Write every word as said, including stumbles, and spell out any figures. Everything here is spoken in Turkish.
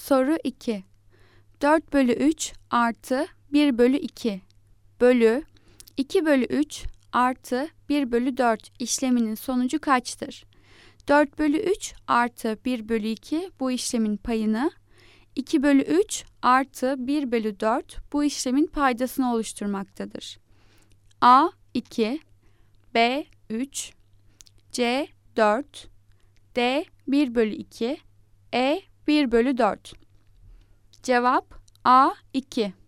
Soru iki. dört bölü üç artı bir bölü iki bölü iki bölü üç artı bir bölü dört işleminin sonucu kaçtır? dört bölü üç artı bir bölü iki bu işlemin payını, iki bölü üç artı bir bölü dört bu işlemin paydasını oluşturmaktadır. A iki, B üç, C dört, D bir bölü iki, E bir bölü dört. Cevap A iki.